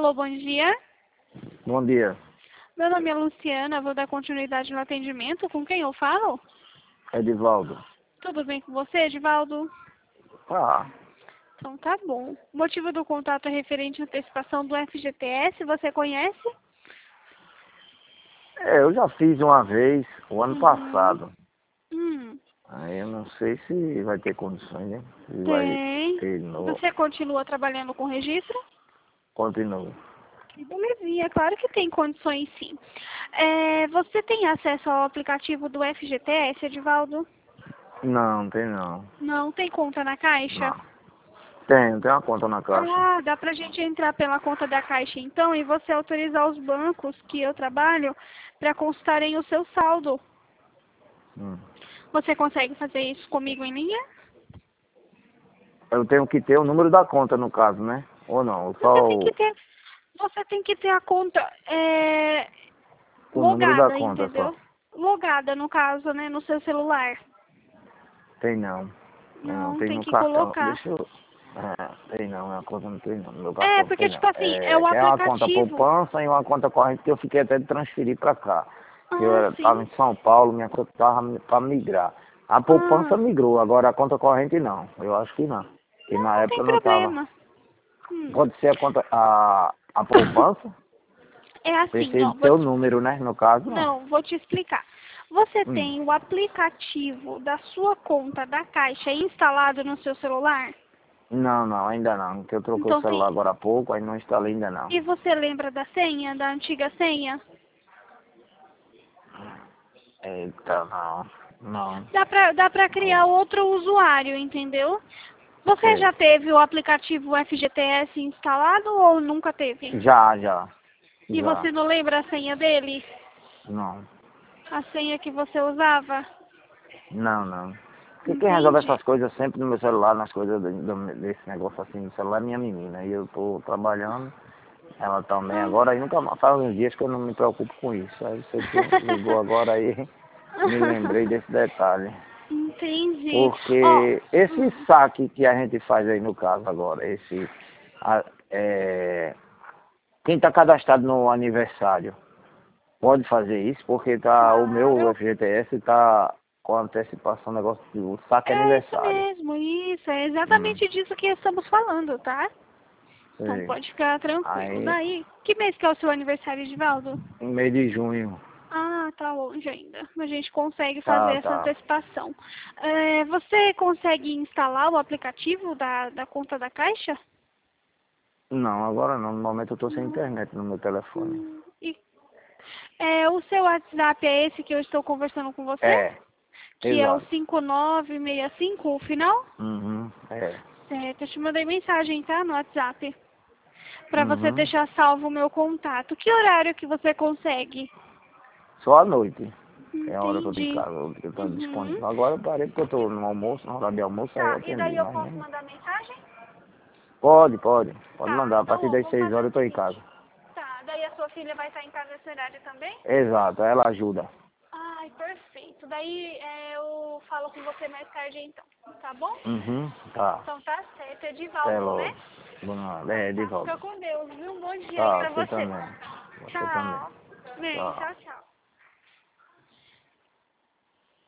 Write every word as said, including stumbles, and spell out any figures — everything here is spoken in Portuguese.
Alô, bom dia. Bom dia. Meu nome é Luciana, vou dar continuidade no atendimento. Com quem eu falo? Edivaldo. Tudo bem com você, Edivaldo? Ah, Então tá bom. O motivo do contato é referente à antecipação do F G T S, você conhece? é, eu já fiz uma vez, o ano Uhum. passado. Hum, Aí eu não sei se vai ter condições, né? Se vai tem. ter de novo. Você continua trabalhando com registro? Continua. Que belezinha, claro que tem condições sim. É, você tem acesso ao aplicativo do F G T S, Edivaldo? Não, não tem não. Não tem conta na Caixa? Não. Tem, tem uma conta na caixa. Ah, dá pra gente entrar pela conta da Caixa então e você autorizar os bancos que eu trabalho para consultarem o seu saldo. Hum. Você consegue fazer isso comigo em linha? Eu tenho que ter o número da conta no caso, né? Ou não? Só Você tem que o, ter, você tem que ter a conta é, o número da logada, conta só. entendeu? Logada no caso, né, no seu celular. Tem não. Tem não. Não, Tem tem no que cartão. colocar. Deixa eu. É, tem não, minha conta não tem não. Meu É, cartão não porque tem tipo não. assim, é É, o é uma conta aplicativo. poupança e uma conta corrente que eu fiquei até de transferir pra cá. Que eu Ah, era, tava sim. em São Paulo, minha conta tava pra migrar. A poupança Ah, migrou, agora a conta corrente não. Eu acho que não. Que não, na não época tem eu não tava. problema. Hum. Pode ser a conta. A, a poupança? É assim, Precisa ó, do vou seu te... número, né? No caso, não. não, vou te explicar. Você Hum. tem o aplicativo da sua conta da Caixa instalado no seu celular? Não, não, ainda não. Que eu troquei o Então celular tem. agora há pouco, aí não instalei ainda não. E você lembra da senha, da antiga senha? Eita, não. Não. Dá pra, dá pra criar Não. outro usuário, entendeu? Você Sei. já teve o aplicativo F G T S instalado ou nunca teve? Já, já. E Já. você não lembra a senha dele? Não. A senha que você usava? Não, não. Porque quem resolve Entendi. essas coisas sempre no meu celular, nas coisas do, do- desse negócio assim no celular é minha menina. E eu tô trabalhando, ela também Ah. agora, aí nunca mais faz uns dias que eu não me preocupo com isso. Aí você que ligou agora aí, me lembrei desse detalhe. Entendi. Ó, Porque esse hum, saque que a gente faz aí no caso agora, esse. a- é, quem está cadastrado no aniversário pode fazer isso, porque tá, o meu claro. F G T S está com antecipação, negócio de o saque É isso aniversário. mesmo, isso. É Hum, exatamente disso que estamos falando, tá? Então sei. pode ficar tranquilo. Aí, Daí, que mês que é o seu aniversário, Edivaldo? em mês de junho, Ah, tá longe ainda. A gente consegue fazer tá, essa tá. antecipação. É, você consegue instalar o aplicativo da, da conta da Caixa? Não, agora não. No momento eu tô sem Não. internet no meu telefone. Hum, e, é, o seu WhatsApp é esse que eu estou conversando com você? É, Que é o exato. cinco nove seis cinco, o final? Uhum, é. Certo, eu te mandei mensagem, tá? No WhatsApp. Pra você Uhum. deixar salvo o meu contato. Que horário que você consegue? Só à noite. É a hora que eu tenho Entendi. casa, eu tô Uhum. disponível. Agora eu parei porque eu tô no almoço, na hora de almoço, aí eu Tá, e atendi, daí eu mas posso nem... mandar mensagem? Pode, pode. Pode Tá, mandar. A então partir ó, das vou seis fazer horas o eu tô em casa. seguinte. Tá, daí a sua filha vai estar em casa nesse horário também? Exato, ela ajuda. Ai, perfeito. Daí é, eu falo com você mais tarde então, tá bom? Uhum, tá. Então tá certo, Até Edivaldo, né? logo. Boa noite. Então É, de tá, volta. fica com Deus, viu? Um bom dia aí Tá, pra você você. também. Você também. Tchau. Bem, Tchau. tchau, tchau.